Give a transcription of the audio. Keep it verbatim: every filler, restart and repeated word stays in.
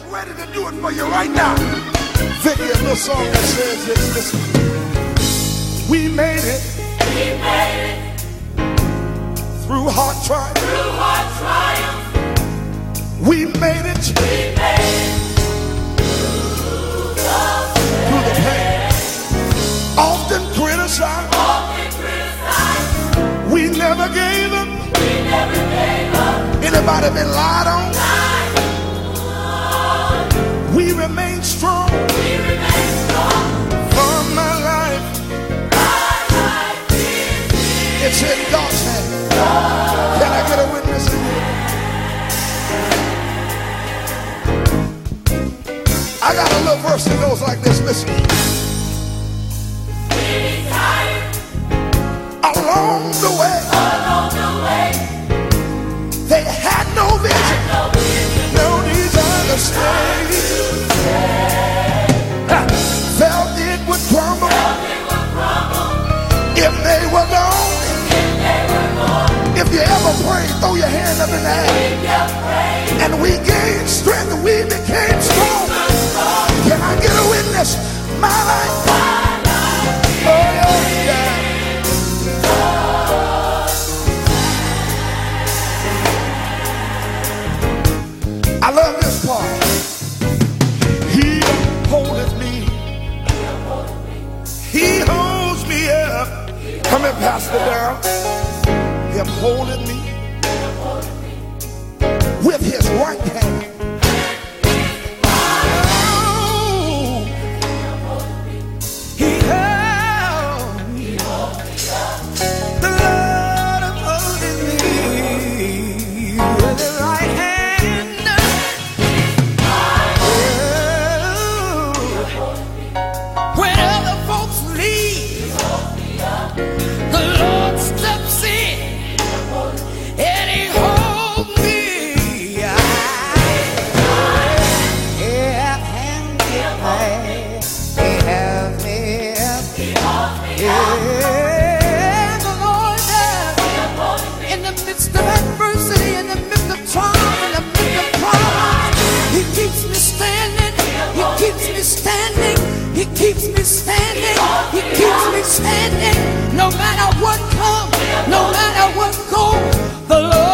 ready to do it for you right now. Vicky, a little song that says this. Listen. We made it. We made it. Through hard trials. Through hard trials. We made it. We made it. Through the, through the pain. Often criticized. Often criticized. We never gave up. We never gave up. Anybody been lied on? Lied on. We remain strong. We remain strong. For my life. My life is in. It's in God's hand. God. Can I get a witness in here? I got a little verse that goes like this. Listen. We retired. Along the way. Along the way. They had no vision, no, vision, no desire to stay. Felt it would crumble, Felt it would crumble. If they were gone. If they were gone. If you ever prayed, throw your hand up in the air. And we gained strength, we became strong. Can I get a witness? My life, my life. Oh yeah, yeah. I love this part. He upholdeth me. He holds me up. Come in, Pastor Darrell. He upholdeth me with his right hand. Oh, he held me. The Lord upholdeth me with his right hand. Standing, no matter what comes, no matter what goes, the Lord